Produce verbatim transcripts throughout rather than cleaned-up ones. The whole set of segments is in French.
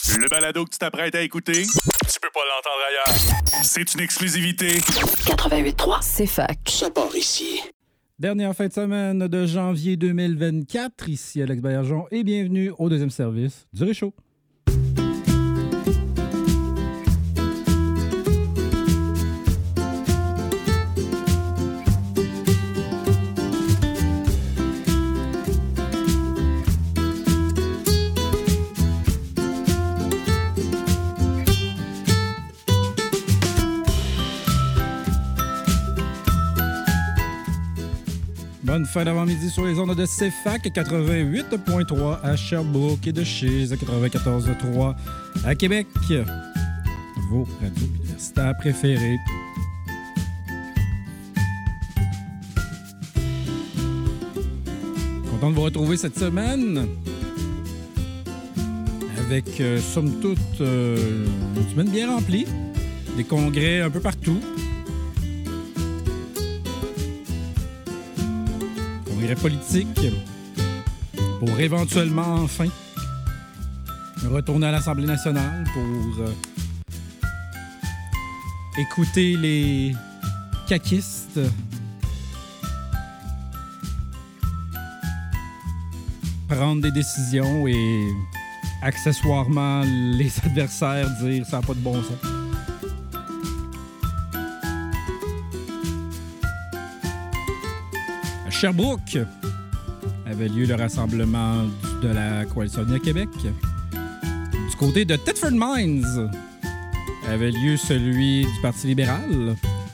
Le balado que tu t'apprêtes à écouter, tu peux pas l'entendre ailleurs. C'est une exclusivité. quatre-vingt-huit trois, c'est fac. Ça part ici. Dernière fin de semaine de janvier deux mille vingt-quatre. Ici Alex Baillargeon et bienvenue au deuxième service du Réchaud. Bonne fin d'avant-midi sur les ondes de C F A C quatre-vingt-huit point trois à Sherbrooke et de chez quatre-vingt-quatorze point trois à Québec. Vos radios universitaires préférées. Content de vous retrouver cette semaine avec, euh, somme toute, euh, une semaine bien remplie. Des congrès un peu partout. Politique pour éventuellement enfin retourner à l'Assemblée nationale pour euh, écouter les caquistes prendre des décisions et accessoirement les adversaires dire ça n'a pas de bon sens. Sherbrooke avait lieu le rassemblement de la Coalition Avenir Québec. Du côté de Thetford Mines avait lieu celui du Parti libéral.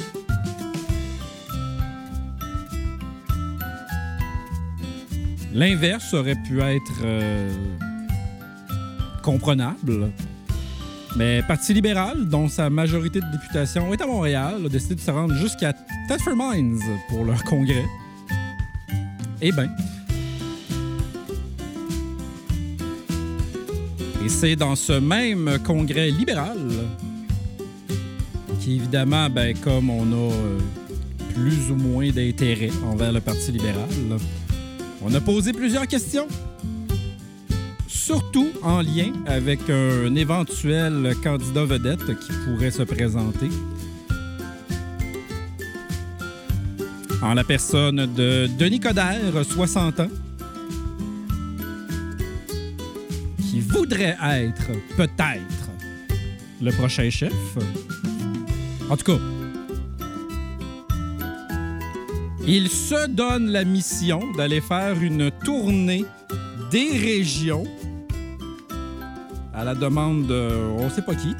L'inverse aurait pu être euh, comprenable. Mais Parti libéral, dont sa majorité de députation est à Montréal, a décidé de se rendre jusqu'à Thetford Mines pour leur congrès. Eh bien. Et c'est dans ce même congrès libéral qui, évidemment, ben, comme on a euh, plus ou moins d'intérêt envers le Parti libéral, on a posé plusieurs questions, surtout en lien avec un éventuel candidat vedette qui pourrait se présenter. En la personne de Denis Coderre, soixante ans, qui voudrait être, peut-être, le prochain chef. En tout cas, il se donne la mission d'aller faire une tournée des régions à la demande de on ne sait pas qui,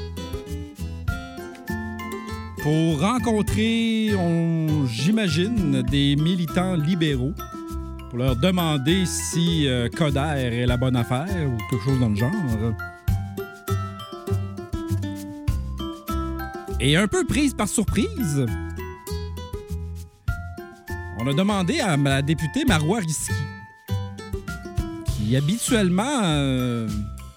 pour rencontrer, on, j'imagine, des militants libéraux pour leur demander si euh, Coderre est la bonne affaire ou quelque chose dans le genre. Et un peu prise par surprise, on a demandé à la députée Marois Risky, qui habituellement euh,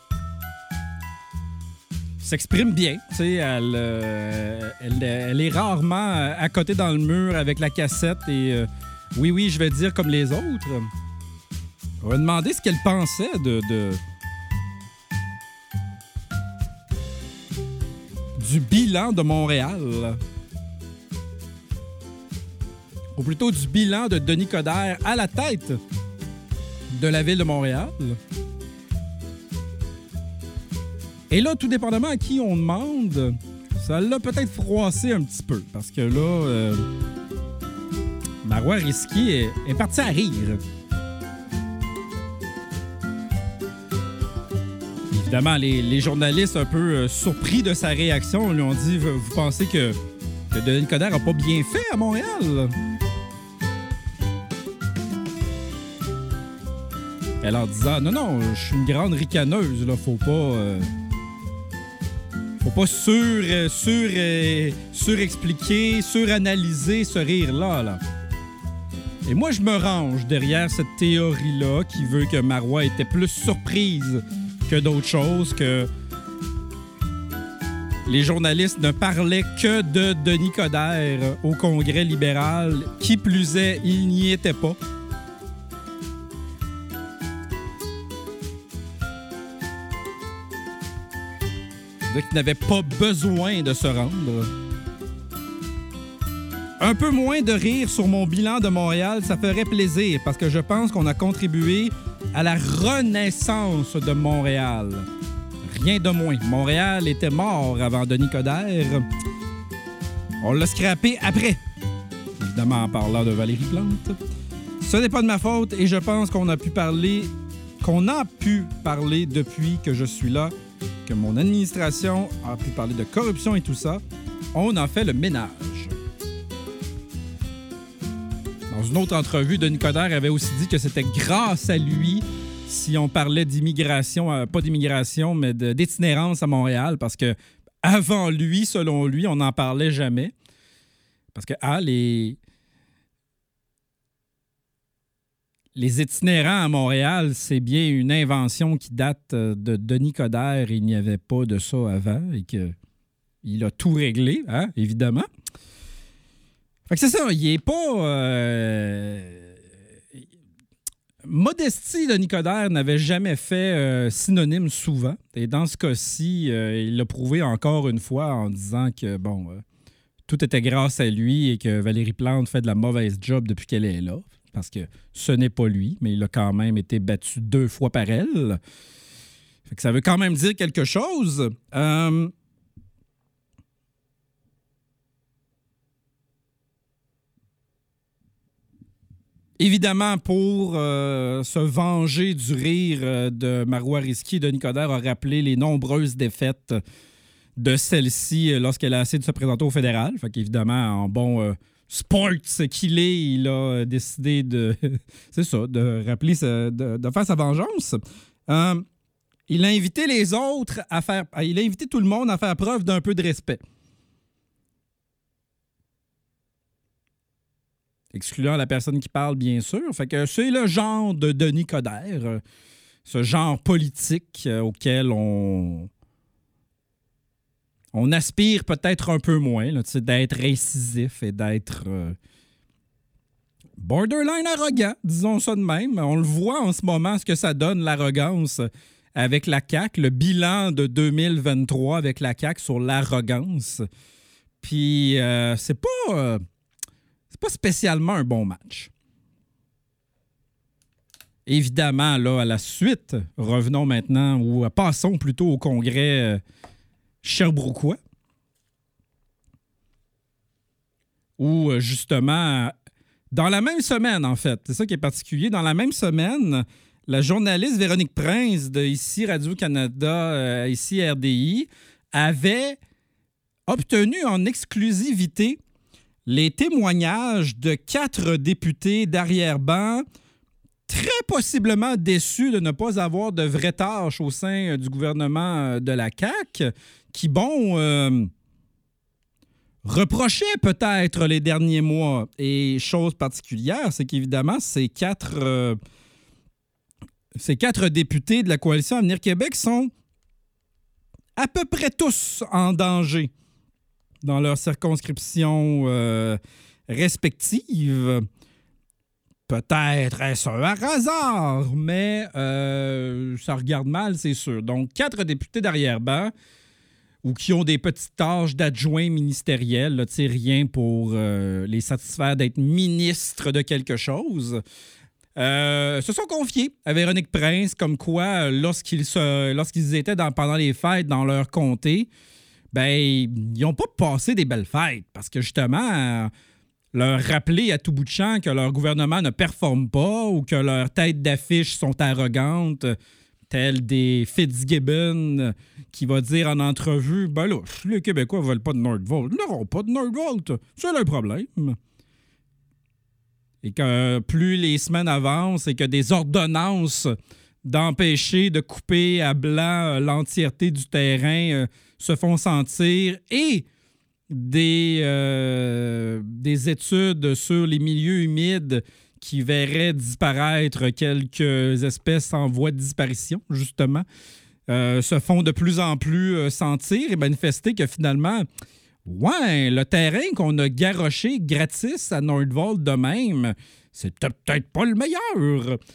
s'exprime bien. Tu sais, elle, euh, elle, elle est rarement à côté dans le mur avec la cassette et euh, oui, oui, je vais dire comme les autres. On a demandé ce qu'elle pensait de, de du bilan de Montréal. Ou plutôt du bilan de Denis Coderre à la tête de la ville de Montréal. Et là, tout dépendamment à qui on demande, ça l'a peut-être froissé un petit peu. Parce que là, euh, Marois Risky est, est parti à rire. Évidemment, les, les journalistes un peu euh, surpris de sa réaction lui ont dit « Vous pensez que, que Denis Coderre n'a pas bien fait à Montréal? » Elle en disant « Non, non, je suis une grande ricaneuse, là, faut pas... Euh, faut pas sur, euh, sur, euh, surexpliquer, suranalyser ce rire-là, là. » Et moi, je me range derrière cette théorie-là qui veut que Marois était plus surprise que d'autres choses, que les journalistes ne parlaient que de Denis Coderre au Congrès libéral. Qui plus est, il n'y était pas. C'est-à-dire qu'il n'avait pas besoin de se rendre. Un peu moins de rire sur mon bilan de Montréal, ça ferait plaisir parce que je pense qu'on a contribué à la renaissance de Montréal. Rien de moins. Montréal était mort avant Denis Coderre. On l'a scrappé après. Évidemment en parlant de Valérie Plante. Ce n'est pas de ma faute et je pense qu'on a pu parler, qu'on a pu parler depuis que je suis là, que mon administration a pu parler de corruption et tout ça. On a fait le ménage. Dans une autre entrevue, Denis Coderre avait aussi dit que c'était grâce à lui si on parlait d'immigration, euh, pas d'immigration, mais de, d'itinérance à Montréal, parce que avant lui, selon lui, on n'en parlait jamais. Parce que, ah, les... les itinérants à Montréal, c'est bien une invention qui date de Denis Coderre. Il n'y avait pas de ça avant et qu'il a tout réglé, hein, évidemment. Fait que c'est ça, il est pas... Euh... Modestie de Denis Coderre n'avait jamais fait euh, synonyme souvent. Et dans ce cas-ci, euh, il l'a prouvé encore une fois en disant que, bon, euh, tout était grâce à lui et que Valérie Plante fait de la mauvaise job depuis qu'elle est là. Parce que ce n'est pas lui, mais il a quand même été battu deux fois par elle. Fait que ça veut quand même dire quelque chose. Euh... Évidemment, pour euh, se venger du rire euh, de Marois Risky, Denis Coderre a rappelé les nombreuses défaites de celle-ci euh, lorsqu'elle a essayé de se présenter au fédéral. Fait qu'évidemment, en bon euh, sports qu'il est, il a décidé de, c'est ça, de rappeler, sa, de, de faire sa vengeance. Euh, il a invité les autres à faire, il a invité tout le monde à faire preuve d'un peu de respect. Excluant la personne qui parle, bien sûr. Fait que c'est le genre de Denis Coderre, ce genre politique auquel on, on aspire peut-être un peu moins, là, d'être incisif et d'être euh, borderline arrogant, disons ça de même. On le voit en ce moment, ce que ça donne, l'arrogance avec la C A Q, le bilan de deux mille vingt-trois avec la C A Q sur l'arrogance. Puis euh, c'est pas... Euh, C'est pas spécialement un bon match. Évidemment, là, à la suite, revenons maintenant, ou passons plutôt au congrès euh, sherbrookois, où, euh, justement, dans la même semaine, en fait, c'est ça qui est particulier, dans la même semaine, la journaliste Véronique Prince de ici Radio-Canada, euh, ici R D I, avait obtenu en exclusivité les témoignages de quatre députés d'arrière-ban très possiblement déçus de ne pas avoir de vraies tâches au sein du gouvernement de la C A Q, qui, bon, euh, reprochaient peut-être les derniers mois. Et chose particulière, c'est qu'évidemment, ces quatre, euh, ces quatre députés de la Coalition Avenir Québec sont à peu près tous en danger dans leurs circonscriptions euh, respectives. Peut-être est-ce un hasard, mais euh, ça regarde mal, c'est sûr. Donc, quatre députés d'arrière-ban ou qui ont des petites tâches d'adjoints ministériels, là, rien pour euh, les satisfaire d'être ministres de quelque chose, euh, se sont confiés à Véronique Prince, comme quoi, lorsqu'ils, se, lorsqu'ils étaient dans, pendant les fêtes dans leur comté, ben, ils n'ont pas passé des belles fêtes parce que, justement, euh, leur rappeler à tout bout de champ que leur gouvernement ne performe pas ou que leurs têtes d'affiche sont arrogantes, telles des Fitzgibbon qui va dire en entrevue « Ben là, les Québécois ne veulent pas de Nordvolt. Ils n'auront pas de Nordvolt. C'est leur problème. » Et que plus les semaines avancent et que des ordonnances d'empêcher de couper à blanc l'entièreté du terrain euh, se font sentir et des, euh, des études sur les milieux humides qui verraient disparaître quelques espèces en voie de disparition, justement, euh, se font de plus en plus euh, sentir et manifester que finalement, ouais, le terrain qu'on a garroché gratis à Nordvolt de même, c'est peut-être pas le meilleur.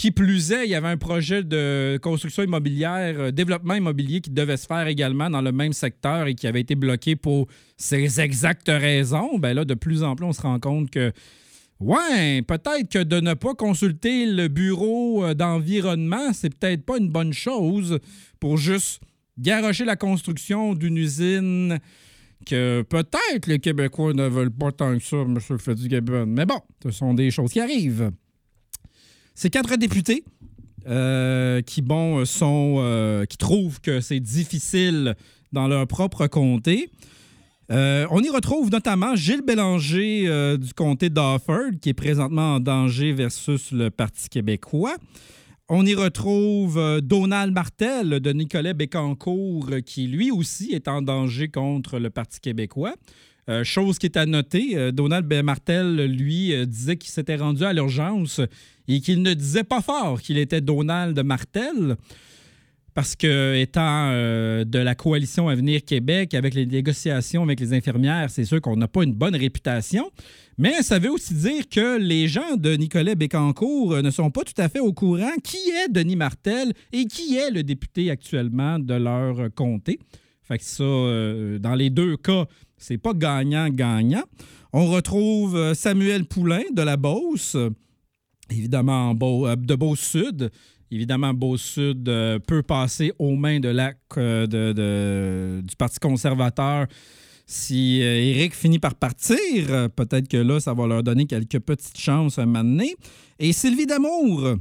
Qui plus est, il y avait un projet de construction immobilière, euh, développement immobilier qui devait se faire également dans le même secteur et qui avait été bloqué pour ces exactes raisons. Ben là, de plus en plus, on se rend compte que, ouais, peut-être que de ne pas consulter le bureau d'environnement, c'est peut-être pas une bonne chose pour juste garrocher la construction d'une usine que peut-être les Québécois ne veulent pas tant que ça, M. Fitzgibbon. Mais bon, ce sont des choses qui arrivent. Ces quatre députés euh, qui, bon, sont, euh, qui trouvent que c'est difficile dans leur propre comté. Euh, on y retrouve notamment Gilles Bélanger euh, du comté d'Offord, qui est présentement en danger versus le Parti québécois. On y retrouve euh, Donald Martel de Nicolet-Bécancour, qui lui aussi est en danger contre le Parti québécois. Euh, chose qui est à noter, euh, Donald Martel, lui, euh, disait qu'il s'était rendu à l'urgence et qu'il ne disait pas fort qu'il était Donald Martel, parce que, étant euh, de la coalition Avenir Québec, avec les négociations avec les infirmières, c'est sûr qu'on n'a pas une bonne réputation. Mais ça veut aussi dire que les gens de Nicolet-Bécancour ne sont pas tout à fait au courant qui est Denis Martel et qui est le député actuellement de leur comté. Fait que ça, euh, dans les deux cas, c'est pas gagnant-gagnant. On retrouve Samuel Poulain de la Beauce, évidemment de Beauce-Sud. Évidemment, Beauce-Sud euh, peut passer aux mains de la, euh, de, de, du Parti conservateur si euh, Éric finit par partir. Euh, peut-être que là, ça va leur donner quelques petites chances à un moment donné. Et Sylvie Damour,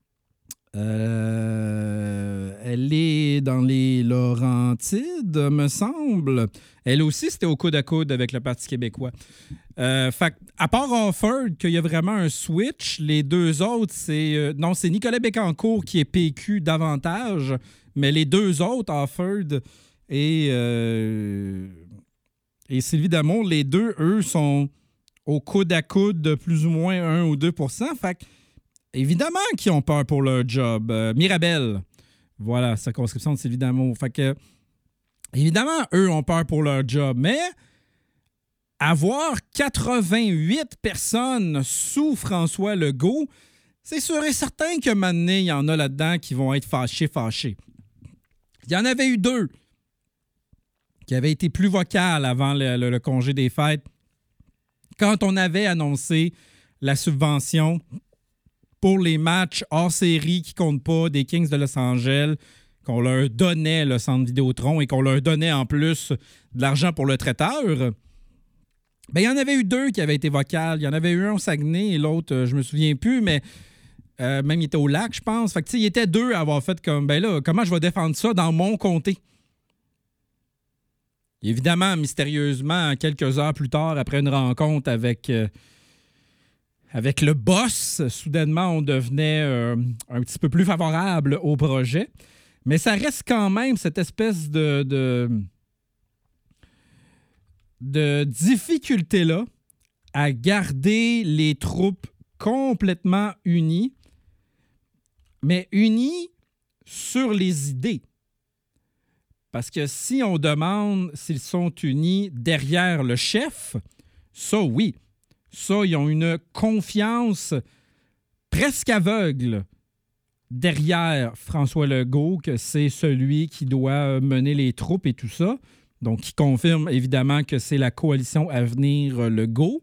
euh, elle est dans les Laurentides, me semble. Elle aussi, c'était au coude à coude avec le Parti québécois. Euh, fait, à part Offord, qu'il y a vraiment un switch, les deux autres, c'est... Euh, non, c'est Nicolet-Bécancour qui est P Q davantage, mais les deux autres, Offord et, euh, et Sylvie Damour, les deux, eux, sont au coude à coude de plus ou moins un ou deux pour cent. Fait évidemment qu'ils ont peur pour leur job. Euh, Mirabel, voilà, circonscription de Sylvie Damour. Fait que, évidemment, eux ont peur pour leur job, mais avoir quatre-vingt-huit personnes sous François Legault, c'est sûr et certain qu'à un moment donné, il y en a là-dedans qui vont être fâchés, fâchés. Il y en avait eu deux qui avaient été plus vocales avant le, le, le congé des fêtes, quand on avait annoncé la subvention pour les matchs hors série qui ne comptent pas des Kings de Los Angeles, qu'on leur donnait le centre Vidéotron et qu'on leur donnait en plus de l'argent pour le traiteur. Bien, il y en avait eu deux qui avaient été vocales. Il y en avait eu un au Saguenay et l'autre, euh, je me souviens plus, mais euh, même il était au lac, je pense. Fait que, tu sais, il était deux à avoir fait comme, ben là, comment je vais défendre ça dans mon comté? Évidemment, mystérieusement, quelques heures plus tard, après une rencontre avec, euh, avec le boss, soudainement, on devenait euh, un petit peu plus favorable au projet. Mais ça reste quand même cette espèce de... de de difficulté-là à garder les troupes complètement unies, mais unies sur les idées. Parce que si on demande s'ils sont unis derrière le chef, ça, oui. Ça, ils ont une confiance presque aveugle derrière François Legault, que c'est celui qui doit mener les troupes et tout ça. Donc, qui confirme évidemment que c'est la coalition Avenir Legault.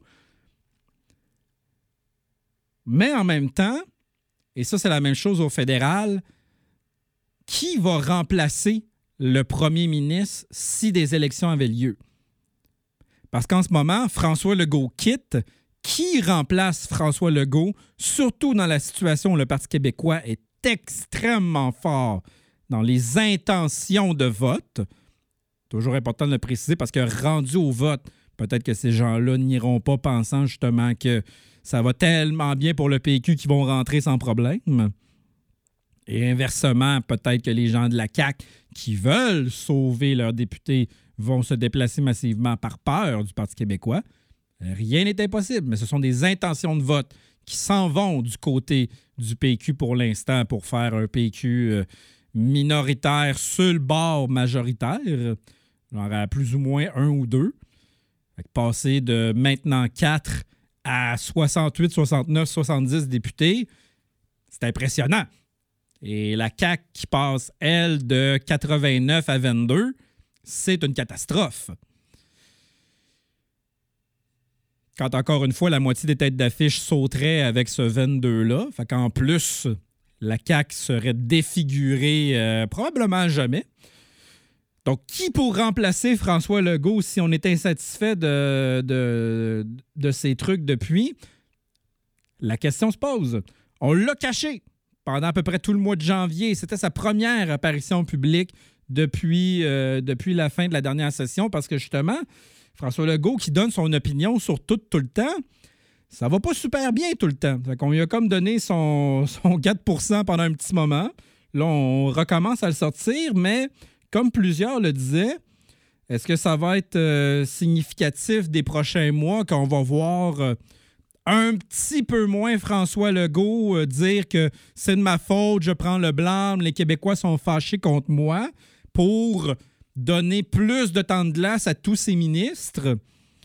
Mais en même temps, et ça, c'est la même chose au fédéral, qui va remplacer le premier ministre si des élections avaient lieu? Parce qu'en ce moment, François Legault quitte. Qui remplace François Legault, surtout dans la situation où le Parti québécois est extrêmement fort dans les intentions de vote? Toujours important de le préciser parce que rendu au vote, peut-être que ces gens-là n'iront pas pensant justement que ça va tellement bien pour le P Q qu'ils vont rentrer sans problème. Et inversement, peut-être que les gens de la C A Q qui veulent sauver leurs députés vont se déplacer massivement par peur du Parti québécois. Rien n'est impossible, mais ce sont des intentions de vote qui s'en vont du côté du P Q pour l'instant pour faire un P Q euh, minoritaire sur le bord majoritaire. Genre à plus ou moins un ou deux. Fait que passer de maintenant quatre à soixante-huit, soixante-neuf, soixante-dix députés, C'est impressionnant. Et la C A Q qui passe, elle, de quatre-vingt-neuf à vingt-deux, c'est une catastrophe. Quand, encore une fois, la moitié des têtes d'affiche sauteraient avec ce vingt-deux-là. Fait qu'en plus, la C A Q serait défigurée euh, probablement jamais. Donc, qui pour remplacer François Legault si on est insatisfait de, de, de ces trucs depuis? La question se pose. On l'a caché pendant à peu près tout le mois de janvier. C'était sa première apparition publique depuis, euh, depuis la fin de la dernière session parce que, justement, François Legault qui donne son opinion sur tout, tout le temps, ça va pas super bien tout le temps. Fait qu'on lui a comme donné son, son quatre pour cent pendant un petit moment. Là, on recommence à le sortir, mais comme plusieurs le disaient, est-ce que ça va être euh, significatif des prochains mois quand on va voir euh, un petit peu moins François Legault euh, dire que c'est de ma faute, je prends le blâme, les Québécois sont fâchés contre moi pour donner plus de temps de glace à tous ses ministres?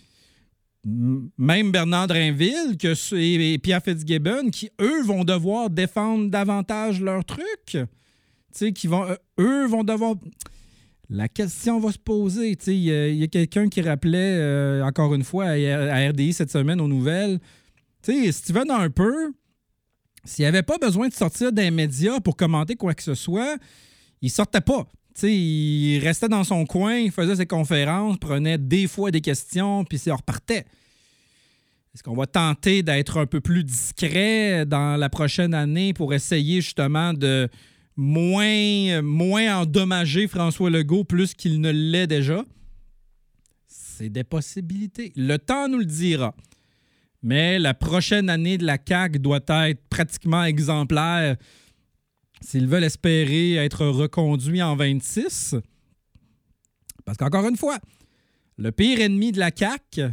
Même Bernard Drinville que, et, et Pierre Fitzgibbon, qui, eux, vont devoir défendre davantage leurs trucs. Tu sais, qui vont, eux vont devoir... La question va se poser. Il y a, y a quelqu'un qui rappelait, euh, encore une fois, à, à R D I cette semaine aux nouvelles, tu sais, Stephen Harper, s'il n'avait pas besoin de sortir d'un média pour commenter quoi que ce soit, il sortait pas. Tu sais, il restait dans son coin, il faisait ses conférences, prenait des fois des questions, puis il repartait. Est-ce qu'on va tenter d'être un peu plus discret dans la prochaine année pour essayer justement de moins, moins endommager François Legault plus qu'il ne l'est déjà? C'est des possibilités. Le temps nous le dira. Mais la prochaine année de la C A Q doit être pratiquement exemplaire s'ils veulent espérer être reconduits en vingt-six. Parce qu'encore une fois, le pire ennemi de la C A Q,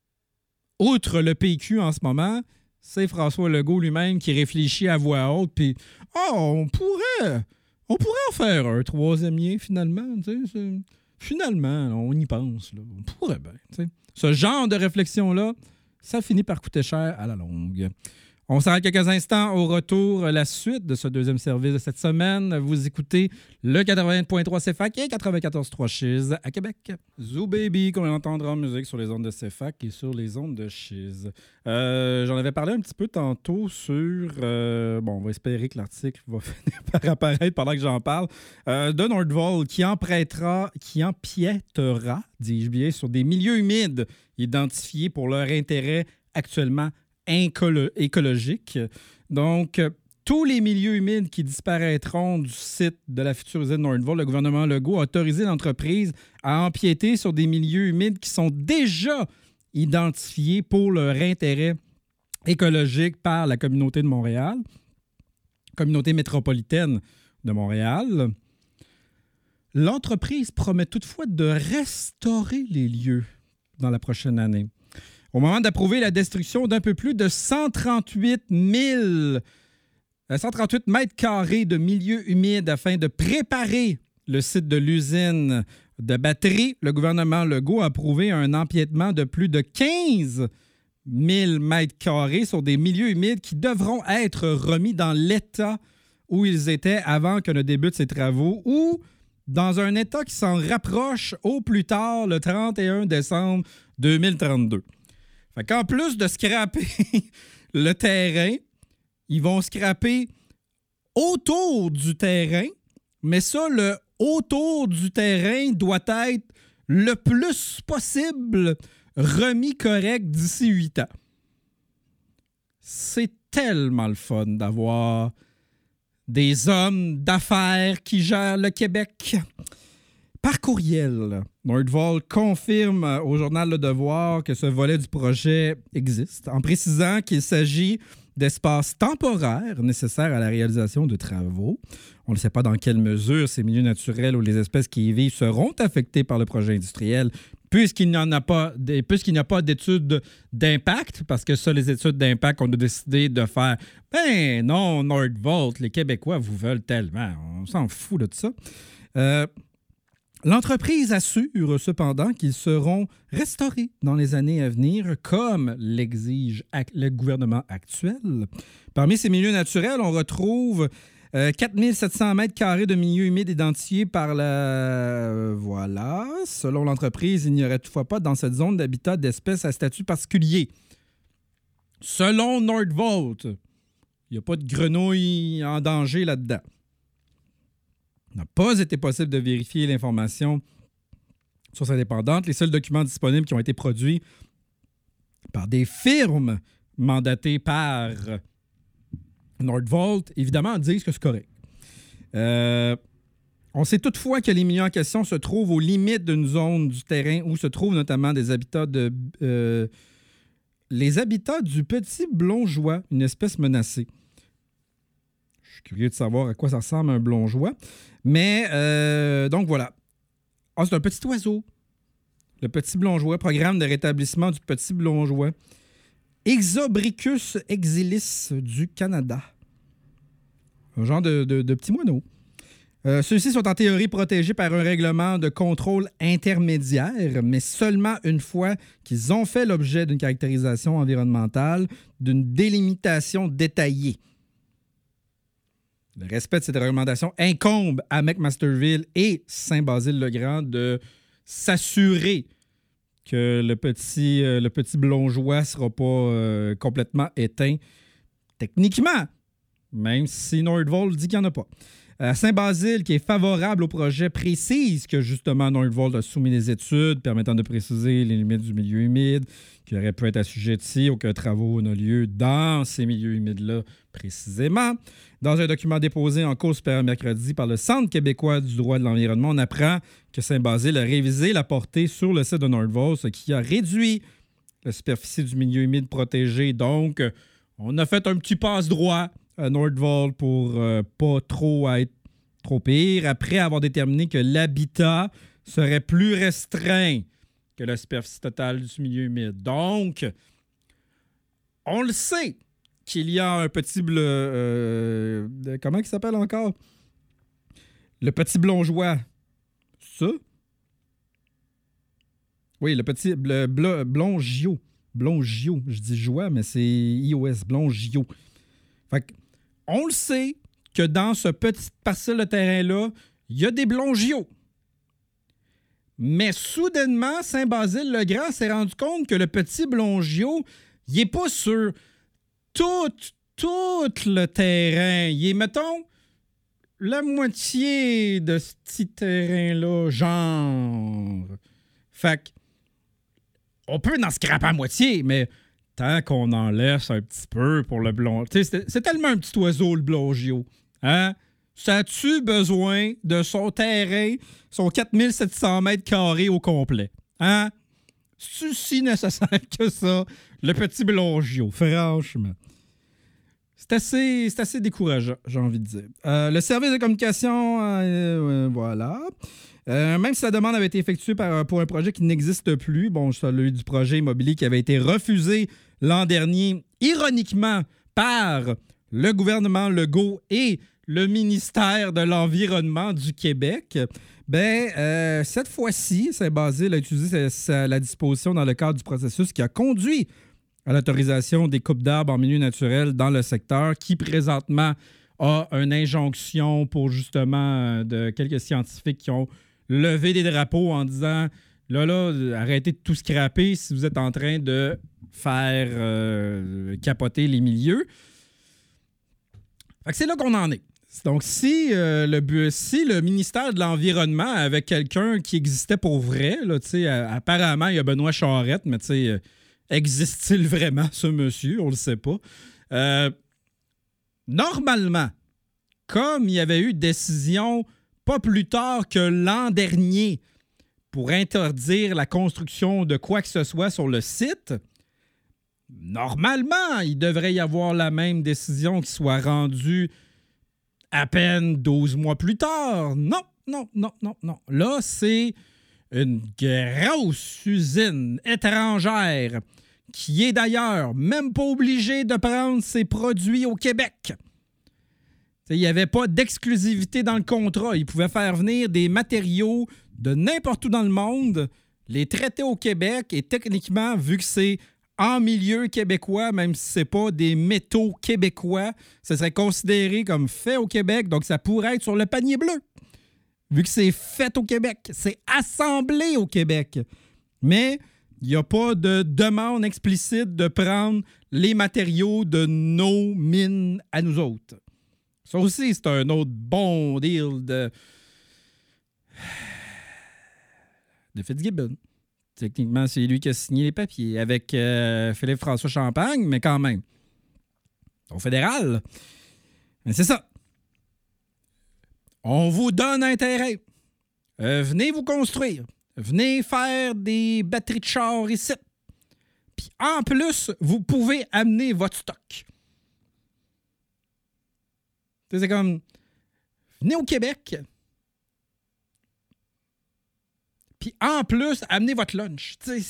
outre le P Q en ce moment, c'est François Legault lui-même qui réfléchit à voix haute, puis oh, on pourrait, on pourrait en faire un troisième lien finalement. Finalement, on y pense. Là. On pourrait bien. T'sais. Ce genre de réflexion-là, ça finit par coûter cher à la longue. On s'arrête quelques instants. Au retour, la suite de ce deuxième service de cette semaine. Vous écoutez le quatre-vingt-un point trois C F A C et quatre-vingt-quatorze point trois Chiz à Québec. Zoo Baby, qu'on entendra en musique sur les ondes de C F A C et sur les ondes de Chiz. Euh, j'en avais parlé un petit peu tantôt sur... Euh, bon, on va espérer que l'article va finir par apparaître pendant que j'en parle. Euh, de Nordvolt qui emprêtera, qui empiétera, dis-je bien, sur des milieux humides identifiés pour leur intérêt actuellement Incolo- écologique. Donc, euh, tous les milieux humides qui disparaîtront du site de la future usine Nordvolt, le gouvernement Legault a autorisé l'entreprise à empiéter sur des milieux humides qui sont déjà identifiés pour leur intérêt écologique par la communauté de Montréal, communauté métropolitaine de Montréal. L'entreprise promet toutefois de restaurer les lieux dans la prochaine année. Au moment d'approuver la destruction d'un peu plus de cent trente-huit mille, cent trente-huit mètres carrés de milieux humides afin de préparer le site de l'usine de batterie, le gouvernement Legault a approuvé un empiètement de plus de quinze mille mètres carrés sur des milieux humides qui devront être remis dans l'état où ils étaient avant que ne débutent ces travaux ou dans un état qui s'en rapproche au plus tard le trente et un décembre deux mille trente-deux. Fait qu'en plus de scraper le terrain, ils vont scraper autour du terrain, mais ça, le autour du terrain doit être le plus possible remis correct d'ici huit ans. C'est tellement le fun d'avoir des hommes d'affaires qui gèrent le Québec. Par courriel, Nordvolt confirme au journal Le Devoir que ce volet du projet existe, en précisant qu'il s'agit d'espaces temporaires nécessaires à la réalisation de travaux. On ne sait pas dans quelle mesure ces milieux naturels ou les espèces qui y vivent seront affectés par le projet industriel, puisqu'il n'y en a pas, puisqu'il n'y a pas d'études d'impact, parce que ça, les études d'impact, on a décidé de faire « Ben non, Nordvolt, les Québécois vous veulent tellement, on s'en fout de tout ça. Euh, » L'entreprise assure cependant qu'ils seront restaurés dans les années à venir, comme l'exige le gouvernement actuel. Parmi ces milieux naturels, on retrouve euh, quatre mille sept cents mètres carrés de milieux humides identifiés par la... Euh, voilà. Selon l'entreprise, il n'y aurait toutefois pas dans cette zone d'habitat d'espèces à statut particulier. Selon Nordvolt, il n'y a pas de grenouilles en danger là-dedans. Il n'a pas été possible de vérifier l'information source indépendante. Les seuls documents disponibles qui ont été produits par des firmes mandatées par Nordvolt, évidemment, disent que c'est correct. Euh, on sait toutefois que les milieux en question se trouvent aux limites d'une zone du terrain où se trouvent notamment des habitats de... Euh, les habitats du petit blongeois, une espèce menacée. Je suis curieux de savoir à quoi ça ressemble un blongeois. Mais, euh, donc voilà. Ah, c'est un petit oiseau. Le petit blongeois, programme de rétablissement du petit blongeois. Exobricus exilis du Canada. Un genre de, de, de petit moineau. Euh, Ceux-ci sont en théorie protégés par un règlement de contrôle intermédiaire, mais seulement une fois qu'ils ont fait l'objet d'une caractérisation environnementale, d'une délimitation détaillée. Le respect de cette réglementation incombe à McMasterville et Saint-Basile-le-Grand de s'assurer que le petit, euh, le petit blongeois ne sera pas euh, complètement éteint techniquement, même si Nordvolt dit qu'il n'y en a pas. À Saint-Basile, qui est favorable au projet, précise que justement Nordvolt a soumis des études permettant de préciser les limites du milieu humide, qui aurait pu être assujetti aucun travaux n'ont lieu dans ces milieux humides-là précisément. Dans un document déposé en cours supérieure mercredi par le Centre québécois du droit de l'environnement, on apprend que Saint-Basile a révisé la portée sur le site de Nordvolt, ce qui a réduit la superficie du milieu humide protégé. Donc, on a fait un petit passe-droit à Nordvolt pour euh, pas trop être trop pire, après avoir déterminé que l'habitat serait plus restreint que la superficie totale du milieu humide. Donc, on le sait qu'il y a un petit bleu... Euh, de, comment il s'appelle encore? Le petit blongeois. Ça? Oui, le petit le, le, blongio. Blongio. Je dis joie, mais c'est I O S, blongio. Fait que, on le sait que dans ce petit parcelle de terrain-là, il y a des blongios. Mais soudainement, Saint-Basile-le-Grand s'est rendu compte que le petit blongio, il n'est pas sur tout, tout le terrain. Il est, mettons, la moitié de ce petit terrain-là, genre. Fait que, on peut en scraper à moitié, mais tant qu'on en laisse un petit peu pour le blond... Tu sais, c'est, c'est tellement un petit oiseau, le blongio. Hein? Ça a-tu besoin de son terrain, son quatre mille sept cents mètres carrés au complet? Hein? C'est-tu si nécessaire que ça, le petit blongio? Franchement. C'est assez, c'est assez décourageant, j'ai envie de dire. Euh, le service de communication, euh, euh, voilà. Euh, même si la demande avait été effectuée par, pour un projet qui n'existe plus, bon, celui du projet immobilier qui avait été refusé l'an dernier, ironiquement, par le gouvernement Legault et le ministère de l'Environnement du Québec, ben euh, cette fois-ci, Saint-Basile a utilisé sa, sa, la disposition dans le cadre du processus qui a conduit à l'autorisation des coupes d'arbres en milieu naturel dans le secteur, qui présentement a une injonction pour justement de quelques scientifiques qui ont levé des drapeaux en disant là, là, arrêtez de tout scraper si vous êtes en train de faire euh, capoter les milieux. Fait que c'est là qu'on en est. Donc, si, euh, le, si le ministère de l'Environnement avait quelqu'un qui existait pour vrai, là, euh, apparemment, il y a Benoît Charette, mais euh, existe-t-il vraiment, ce monsieur? On le sait pas. Euh, normalement, comme il y avait eu décision pas plus tard que l'an dernier pour interdire la construction de quoi que ce soit sur le site, normalement, il devrait y avoir la même décision qui soit rendue à peine douze mois plus tard. Non, non, non, non, non. Là, c'est une grosse usine étrangère qui est d'ailleurs même pas obligée de prendre ses produits au Québec. Il n'y avait pas d'exclusivité dans le contrat. Ils pouvaient faire venir des matériaux de n'importe où dans le monde, les traiter au Québec et techniquement, vu que c'est en milieu québécois, même si ce n'est pas des métaux québécois, ça serait considéré comme fait au Québec, donc ça pourrait être sur le panier bleu. Vu que c'est fait au Québec, c'est assemblé au Québec. Mais il n'y a pas de demande explicite de prendre les matériaux de nos mines à nous autres. Ça aussi, c'est un autre bon deal de, de Fitzgibbon. Techniquement, c'est lui qui a signé les papiers avec euh, Philippe-François Champagne, mais quand même. Au fédéral. Mais c'est ça. On vous donne intérêt. Euh, venez vous construire. Venez faire des batteries de char ici. Puis en plus, vous pouvez amener votre stock. C'est comme, venez au Québec. Puis en plus, amenez votre lunch.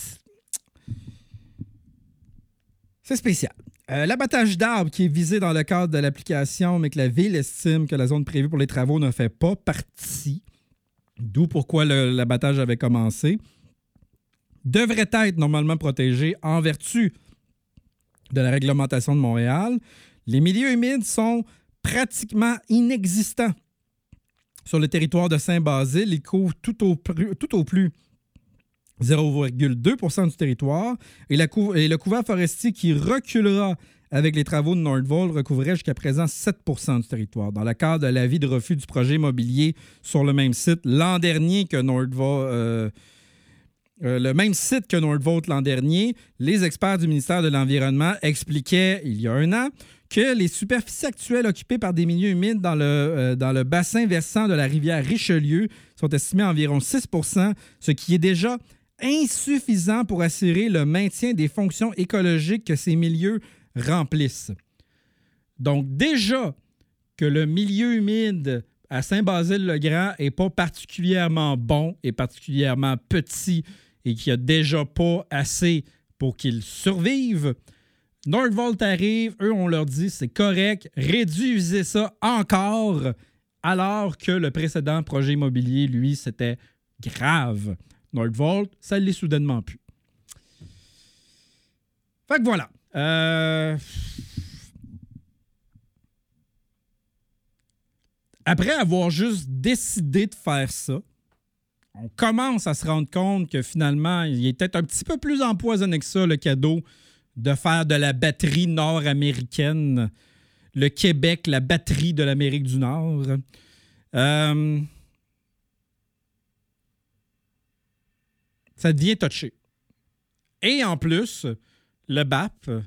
C'est spécial. Euh, l'abattage d'arbres qui est visé dans le cadre de l'application, mais que la Ville estime que la zone prévue pour les travaux ne fait pas partie, d'où pourquoi le, l'abattage avait commencé, devrait être normalement protégé en vertu de la réglementation de Montréal. Les milieux humides sont pratiquement inexistants sur le territoire de Saint-Basile. Ils couvrent tout au, tout au plus zéro virgule deux pour cent du territoire et, la cou- et le couvert forestier qui reculera avec les travaux de Nordvolt recouvrait jusqu'à présent sept pour cent du territoire. Dans le cadre de l'avis de refus du projet immobilier sur le même site l'an dernier que Nordvolt, euh, euh, le même site que Nordvolt l'an dernier, les experts du ministère de l'Environnement expliquaient il y a un an que les superficies actuelles occupées par des milieux humides dans le, euh, dans le bassin versant de la rivière Richelieu sont estimées à environ six pour cent, ce qui est déjà insuffisant pour assurer le maintien des fonctions écologiques que ces milieux remplissent. Donc déjà que le milieu humide à Saint-Basile-le-Grand n'est pas particulièrement bon et particulièrement petit et qu'il n'y a déjà pas assez pour qu'ils survivent, Nordvolt arrive, eux, on leur dit c'est correct, réduisez ça encore, alors que le précédent projet immobilier, lui, c'était grave. Nordvolt, ça l'est soudainement plus. Fait que voilà. Euh... Après avoir juste décidé de faire ça, on commence à se rendre compte que finalement, il est peut-être un petit peu plus empoisonné que ça, le cadeau de faire de la batterie nord-américaine, le Québec, la batterie de l'Amérique du Nord. Euh... Ça devient touché. Et en plus, le B A P,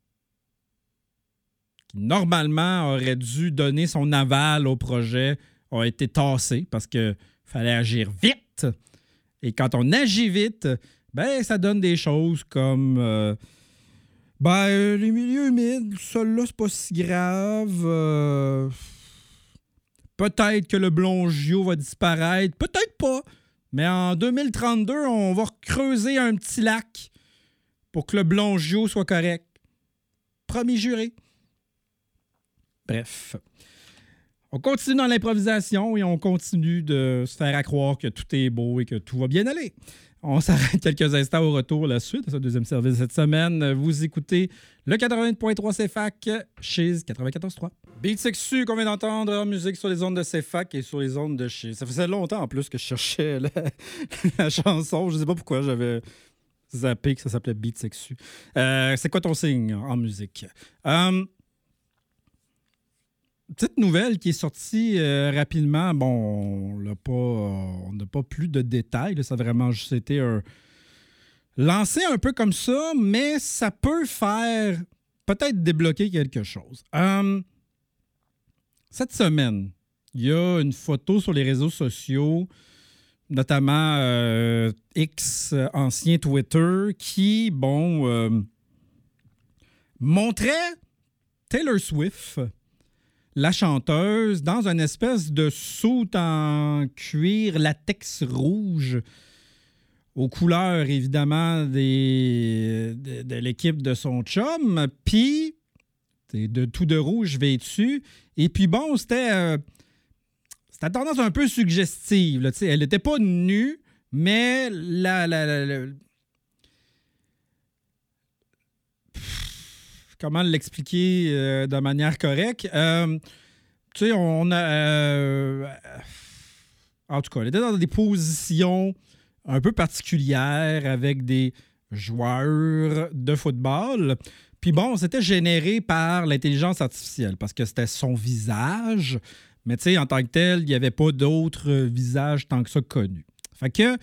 qui normalement aurait dû donner son aval au projet, a été tassé parce qu'il fallait agir vite. Et quand on agit vite, ben ça donne des choses comme euh, ben, euh, les milieux humides, ça là, c'est pas si grave. Euh, peut-être que le Blongio va disparaître, peut-être pas. Mais en deux mille trente-deux, on va creuser un petit lac pour que le Blongio soit correct. Promis juré. Bref. On continue dans l'improvisation et on continue de se faire à croire que tout est beau et que tout va bien aller. On s'arrête quelques instants au retour. La suite de ce deuxième service cette semaine. Vous écoutez le quatre-vingt-huit point trois C F A C chez quatre-vingt-quatorze point trois. Beat Sexu qu'on vient d'entendre en musique sur les ondes de C F A C et sur les ondes de chez. Ça faisait longtemps en plus que je cherchais la, la chanson. Je ne sais pas pourquoi j'avais zappé que ça s'appelait Beat Sexu. Euh, c'est quoi ton signe en musique? Um, Petite nouvelle qui est sortie euh, rapidement. Bon, on n'a pas, euh, on n'a pas plus de détails. Là, ça a vraiment juste été un... lancé un peu comme ça, mais ça peut faire peut-être débloquer quelque chose. Um, cette semaine, il y a une photo sur les réseaux sociaux, notamment euh, X, ancien Twitter, qui, bon, euh, montrait Taylor Swift, la chanteuse, dans une espèce de soute en cuir latex rouge, aux couleurs, évidemment, des, de, de l'équipe de son chum. Puis, T'sais, de tout de rouge vêtue. Et puis bon, c'était... Euh, c'était à tendance un peu suggestive. Là, elle n'était pas nue, mais la... la, la, la pff, comment l'expliquer euh, de manière correcte? Euh, tu sais, on a... Euh, en tout cas, elle était dans des positions un peu particulières avec des joueurs de football. Puis bon, c'était généré par l'intelligence artificielle parce que c'était son visage. Mais tu sais, en tant que tel, il n'y avait pas d'autres visages tant que ça connus. Fait que,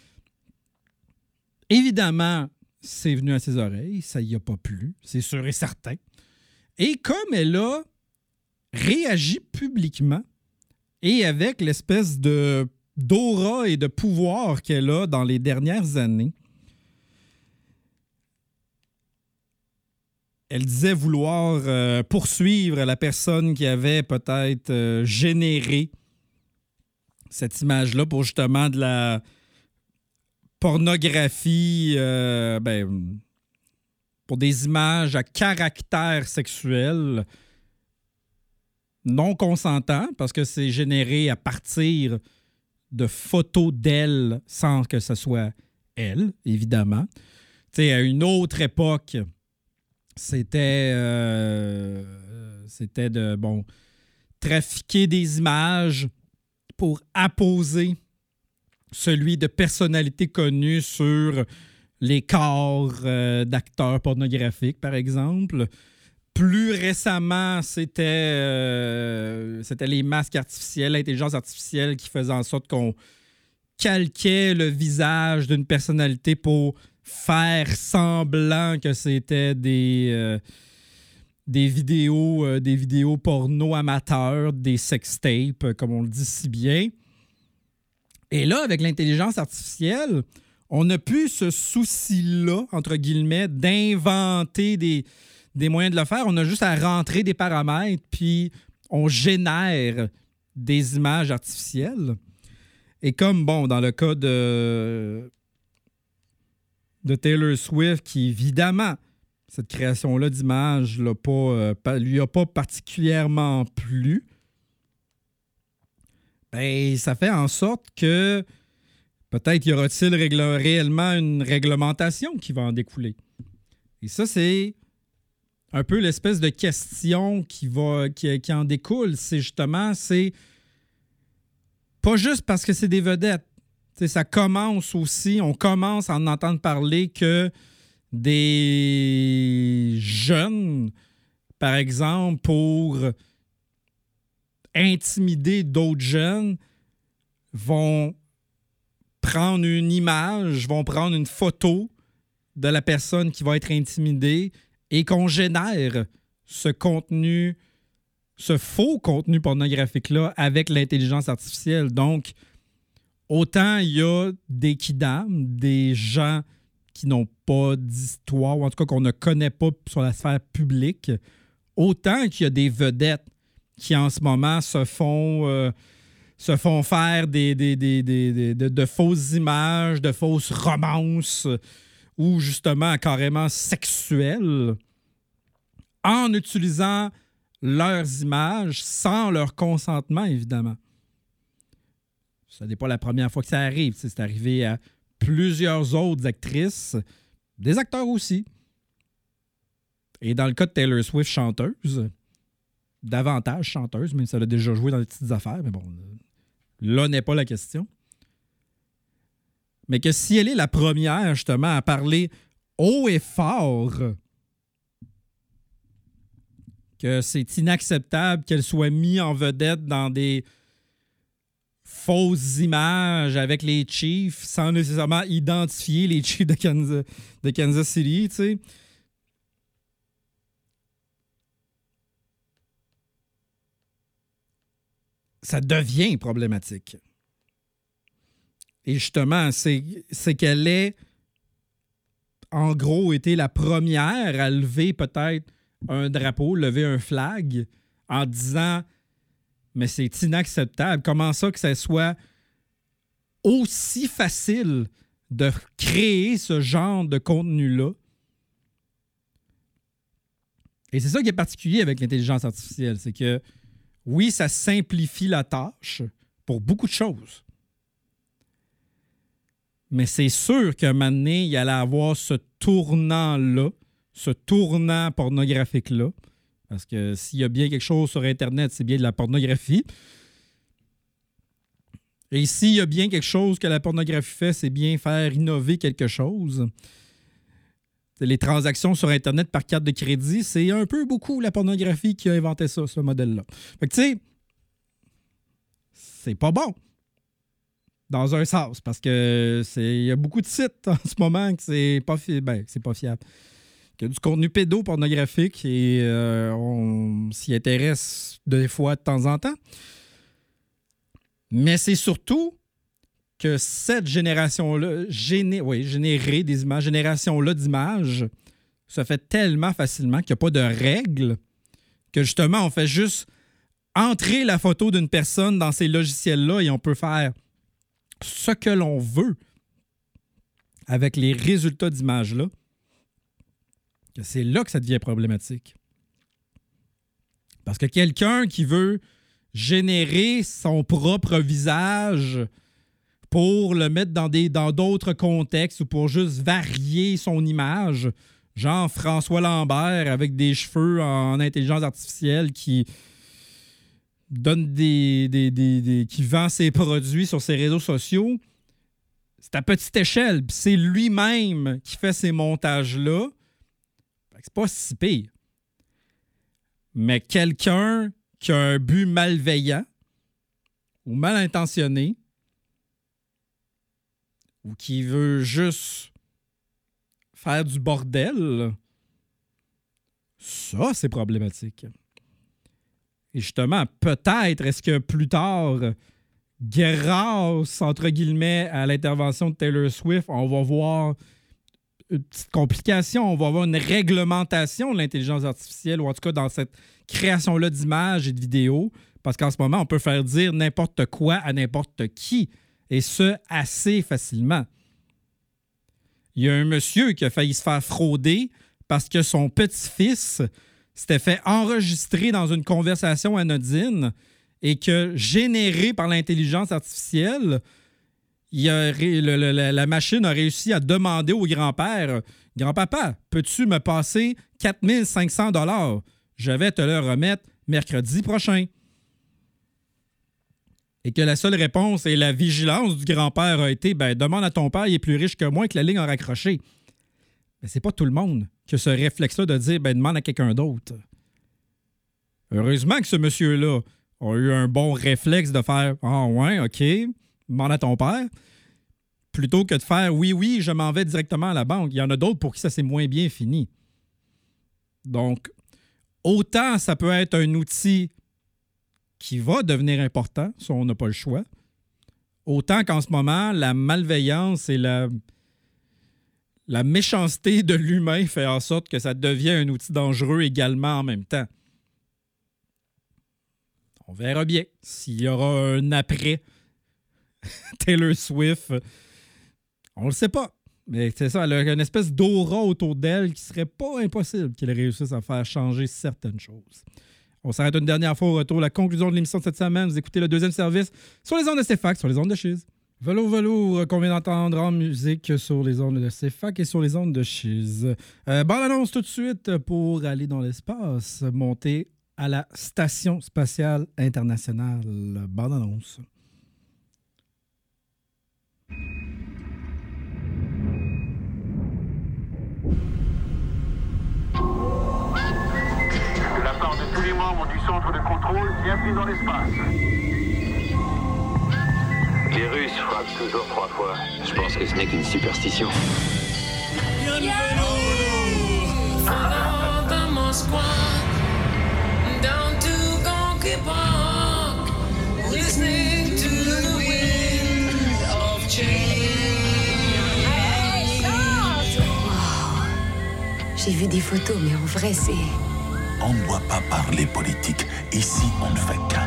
évidemment, c'est venu à ses oreilles. Ça y a pas plu, c'est sûr et certain. Et comme elle a réagi publiquement et avec l'espèce de d'aura et de pouvoir qu'elle a dans les dernières années, elle disait vouloir euh, poursuivre la personne qui avait peut-être euh, généré cette image-là pour justement de la pornographie, euh, ben, pour des images à caractère sexuel non consentant, parce que c'est généré à partir de photos d'elle sans que ce soit elle, évidemment. Tu sais, à une autre époque, c'était, euh, c'était de, bon, trafiquer des images pour apposer celui de personnalités connues sur les corps euh, d'acteurs pornographiques, par exemple. Plus récemment, c'était, euh, c'était les masques artificiels, l'intelligence artificielle qui faisait en sorte qu'on calquait le visage d'une personnalité pour faire semblant que c'était des, euh, des vidéos, euh, des vidéos porno amateurs, des sextapes, comme on le dit si bien. Et là, avec l'intelligence artificielle, on n'a plus ce souci-là, entre guillemets, d'inventer des, des moyens de le faire. On a juste à rentrer des paramètres, puis on génère des images artificielles. Et comme, bon, dans le cas de, de Taylor Swift, qui, évidemment, cette création-là d'images l'a pas, euh, lui a pas particulièrement plu, ben, ça fait en sorte que peut-être y aura-t-il règle, réellement une réglementation qui va en découler. Et ça, c'est un peu l'espèce de question qui, va, qui, qui en découle. C'est justement, c'est pas juste parce que c'est des vedettes. T'sais, ça commence aussi, on commence à en entendre parler que des jeunes, par exemple, pour intimider d'autres jeunes, vont prendre une image, vont prendre une photo de la personne qui va être intimidée et qu'on génère ce contenu, ce faux contenu pornographique-là avec l'intelligence artificielle. Donc, autant il y a des kidams, des gens qui n'ont pas d'histoire, ou en tout cas qu'on ne connaît pas sur la sphère publique, autant qu'il y a des vedettes qui en ce moment se font, euh, se font faire des, des, des, des, des, de, de fausses images, de fausses romances, ou justement carrément sexuelles, en utilisant leurs images sans leur consentement, évidemment. Ce n'est pas la première fois que ça arrive. C'est arrivé à plusieurs autres actrices, des acteurs aussi. Et dans le cas de Taylor Swift, chanteuse, davantage chanteuse, même si elle a déjà joué dans des petites affaires, mais bon, là n'est pas la question. Mais que si elle est la première, justement, à parler haut et fort que c'est inacceptable qu'elle soit mise en vedette dans des fausses images avec les Chiefs sans nécessairement identifier les Chiefs de Kansas, de Kansas City, tu sais. Ça devient problématique. Et justement, c'est, c'est qu'elle ait, en gros, été la première à lever peut-être un drapeau, lever un flag en disant « Mais c'est inacceptable. Comment ça que ça soit aussi facile de créer ce genre de contenu-là? » Et c'est ça qui est particulier avec l'intelligence artificielle, c'est que oui, ça simplifie la tâche pour beaucoup de choses. Mais c'est sûr qu'à un moment donné, il allait avoir ce tournant-là, ce tournant pornographique-là. Parce que s'il y a bien quelque chose sur Internet, c'est bien de la pornographie. Et s'il y a bien quelque chose que la pornographie fait, c'est bien faire innover quelque chose. Les transactions sur Internet par carte de crédit, c'est un peu beaucoup la pornographie qui a inventé ça, ce modèle-là. Fait que tu sais, c'est pas bon. Dans un sens, parce que il y a beaucoup de sites en ce moment que c'est pas, fi- ben, c'est pas fiable. Il y a du contenu pédopornographique et euh, on s'y intéresse des fois de temps en temps. Mais c'est surtout que cette génération-là, géné- oui, générer des images, génération-là d'images, se fait tellement facilement qu'il n'y a pas de règles, que justement, on fait juste entrer la photo d'une personne dans ces logiciels-là et on peut faire ce que l'on veut avec les résultats d'images-là, que c'est là que ça devient problématique. Parce que quelqu'un qui veut générer son propre visage pour le mettre dans des, dans d'autres contextes ou pour juste varier son image, genre François Lambert avec des cheveux en intelligence artificielle qui donne des, des, des, des qui vend ses produits sur ses réseaux sociaux, c'est à petite échelle. Puis c'est lui-même qui fait ces montages-là. C'est pas si pire. Mais quelqu'un qui a un but malveillant ou mal intentionné ou qui veut juste faire du bordel, ça, c'est problématique. Et justement, peut-être est-ce que plus tard, grâce, entre guillemets, à l'intervention de Taylor Swift, on va voir une petite complication, on va avoir une réglementation de l'intelligence artificielle, ou en tout cas dans cette création-là d'images et de vidéos, parce qu'en ce moment, on peut faire dire n'importe quoi à n'importe qui, et ce, assez facilement. Il y a un monsieur qui a failli se faire frauder parce que son petit-fils s'était fait enregistrer dans une conversation anodine et que, généré par l'intelligence artificielle, il a, le, le, la machine a réussi à demander au grand-père « Grand-papa, peux-tu me passer quatre mille cinq cents dollars? Je vais te le remettre mercredi prochain. » Et que la seule réponse et la vigilance du grand-père a été « Ben, demande à ton père, il est plus riche que moi, que la ligne a raccroché. » Mais c'est pas tout le monde qui a ce réflexe-là de dire « Ben, demande à quelqu'un d'autre. » Heureusement que ce monsieur-là a eu un bon réflexe de faire « Ah ouais, OK, demande à ton père. » Plutôt que de faire « Oui, oui, je m'en vais directement à la banque. » Il y en a d'autres pour qui ça s'est moins bien fini. Donc, autant ça peut être un outil qui va devenir important, si on n'a pas le choix, autant qu'en ce moment, la malveillance et la, la méchanceté de l'humain fait en sorte que ça devient un outil dangereux également en même temps. On verra bien s'il y aura un après Taylor Swift. On le sait pas. Mais c'est ça, elle a une espèce d'aura autour d'elle qui serait pas impossible qu'elle réussisse à faire changer certaines choses. On s'arrête une dernière fois au retour. La conclusion de l'émission de cette semaine, vous écoutez le deuxième service sur les ondes de C F A C, sur les ondes de Chiz. Velours, velours, qu'on vient d'entendre en musique sur les ondes de C F A C et sur les ondes de Chiz. Euh, bonne annonce tout de suite pour aller dans l'espace, monter à la Station spatiale internationale. Bonne annonce. De la part de tous les membres du centre de contrôle, bienvenue dans l'espace. Les Russes frappent toujours trois fois. Je pense que ce n'est qu'une superstition. J'ai vu des photos, mais en vrai, c'est... On ne doit pas parler politique. Ici, on ne fait qu'un.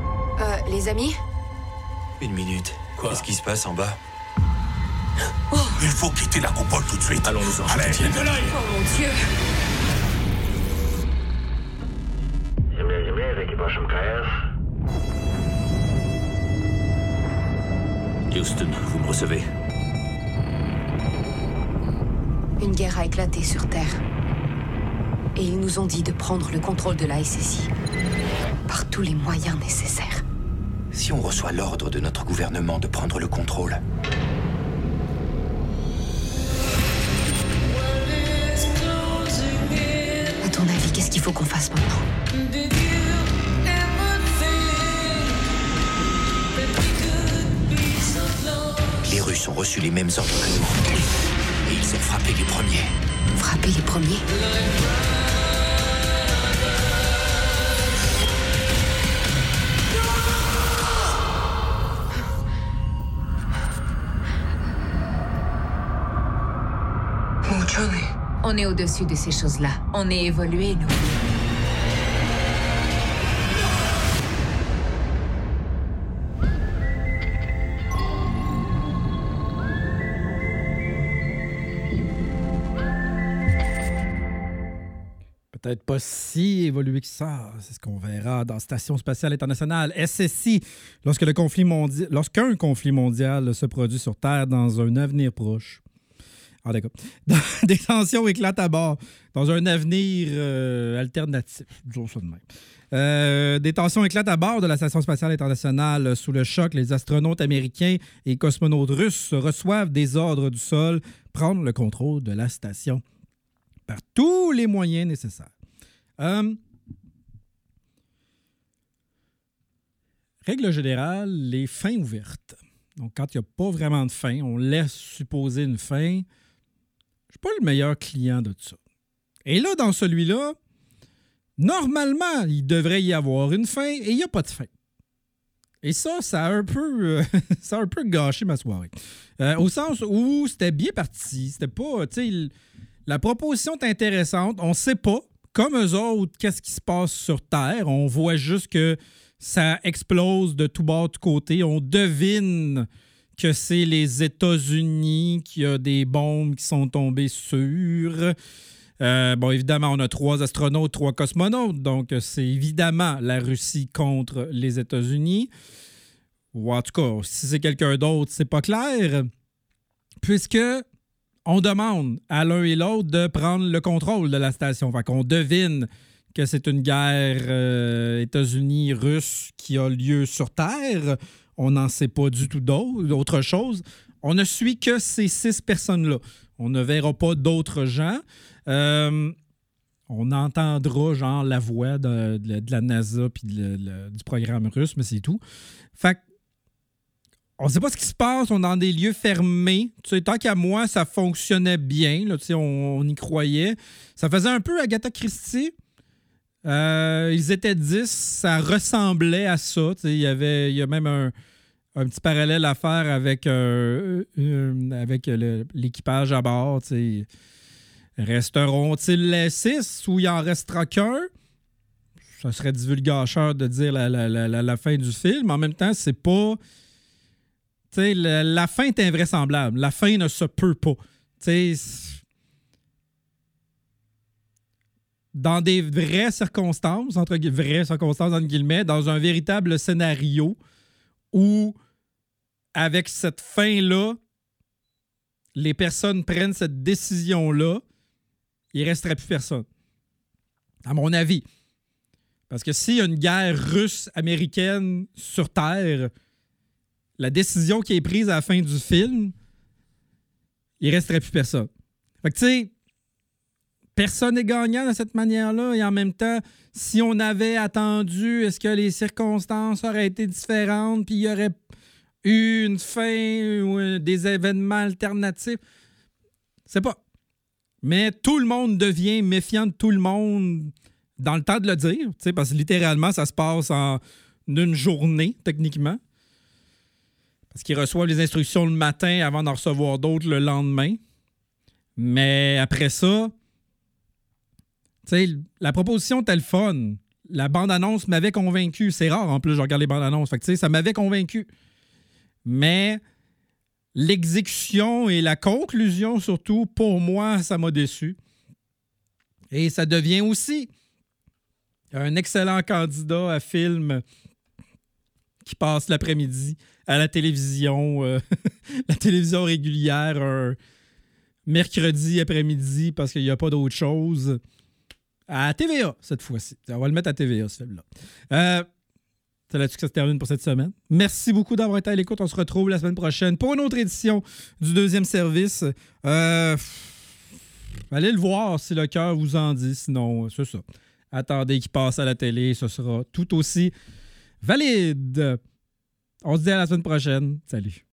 Euh, les amis? Une minute. Quoi? Qu'est-ce qui se passe en bas? Oh! Il faut quitter la coupole tout de suite. Allons-nous-en. Allez, de là. Oh mon Dieu! Земля, земля, это экипаж МКС. Houston, vous me recevez? Une guerre a éclaté sur Terre. Et ils nous ont dit de prendre le contrôle de la S S I. Par tous les moyens nécessaires. Si on reçoit l'ordre de notre gouvernement de prendre le contrôle, À ton avis, qu'est-ce qu'il faut qu'on fasse maintenant? les Russes ont reçu les mêmes ordres que nous. Et ils ont frappé les premiers. Frapper les premiers? On est au-dessus de ces choses-là. On est évolué, nous. Peut-être pas si évolué que ça. C'est ce qu'on verra dans Station spatiale internationale, S S I, lorsque le conflit mondial, lorsqu'un conflit mondial se produit sur Terre dans un avenir proche. Ah, d'accord. Des tensions éclatent à bord dans un avenir euh, alternatif. Disons ça de même. Euh, des tensions éclatent à bord de la Station spatiale internationale. Sous le choc, les astronautes américains et cosmonautes russes reçoivent des ordres du sol, prendre le contrôle de la station par tous les moyens nécessaires. Euh, règle générale, les fins ouvertes. Donc, quand il n'y a pas vraiment de fin, on laisse supposer une fin. Je ne suis pas le meilleur client de ça. Et là, dans celui-là, normalement, il devrait y avoir une fin et il n'y a pas de fin. Et ça, ça a un peu, euh, ça a un peu gâché ma soirée. Euh, au sens où c'était bien parti. C'était pas, tu sais, la proposition est intéressante. On ne sait pas, comme eux autres, qu'est-ce qui se passe sur Terre. On voit juste que ça explose de tout bord, de tout côté. On devine que c'est les États-Unis, qu'il y a des bombes qui sont tombées sur. Euh, bon, évidemment, on a trois astronautes, trois cosmonautes, donc c'est évidemment la Russie contre les États-Unis. Ou en tout cas, si c'est quelqu'un d'autre, c'est pas clair, puisque on demande à l'un et l'autre de prendre le contrôle de la station. Fait qu'on devine que c'est une guerre euh, États-Unis-Russe qui a lieu sur Terre. On n'en sait pas du tout d'autre chose. On ne suit que ces six personnes-là. On ne verra pas d'autres gens. Euh, on entendra genre la voix de, de, de la NASA puis de, de, du programme russe, mais c'est tout. Fait que on ne sait pas ce qui se passe. On est dans des lieux fermés. Tu sais, tant qu'à moi, ça fonctionnait bien. Là, tu sais, on, on y croyait. Ça faisait un peu Agatha Christie. Euh, ils étaient dix, ça ressemblait à ça. Il y avait, il y a même un, un petit parallèle à faire avec, euh, euh, avec le, l'équipage à bord. T'sais. Resteront-ils les six ou il en restera qu'un? Ça serait divulgateur de dire la, la, la, la fin du film. En même temps, c'est pas... T'sais, la, la fin est invraisemblable. La fin ne se peut pas. T'sais, dans des vraies circonstances, entre gu- vraies circonstances, entre guillemets, dans un véritable scénario où, avec cette fin-là, les personnes prennent cette décision-là, il ne resterait plus personne. À mon avis. Parce que s'il y a une guerre russe-américaine sur Terre, la décision qui est prise à la fin du film, il ne resterait plus personne. Fait que tu sais, personne n'est gagnant de cette manière-là. Et en même temps, si on avait attendu, est-ce que les circonstances auraient été différentes puis il y aurait eu une fin ou des événements alternatifs? C'est pas. Mais tout le monde devient méfiant de tout le monde dans le temps de le dire, parce que littéralement, ça se passe en une journée, techniquement. Parce qu'ils reçoivent les instructions le matin avant d'en recevoir d'autres le lendemain. Mais après ça, t'sais, la proposition était le fun. La bande-annonce m'avait convaincu. C'est rare, en plus, je regarde les bandes-annonces. Fait que, ça m'avait convaincu. Mais l'exécution et la conclusion, surtout, pour moi, ça m'a déçu. Et ça devient aussi un excellent candidat à film qui passe l'après-midi à la télévision, euh, la télévision régulière, un mercredi après-midi, parce qu'il n'y a pas d'autre chose. À T V A, cette fois-ci. On va le mettre à T V A, ce film-là. Euh, c'est là-dessus que ça se termine pour cette semaine. Merci beaucoup d'avoir été à l'écoute. On se retrouve la semaine prochaine pour une autre édition du deuxième service. Euh, allez le voir si le cœur vous en dit. Sinon, c'est ça. Attendez qu'il passe à la télé. Ce sera tout aussi valide. On se dit à la semaine prochaine. Salut.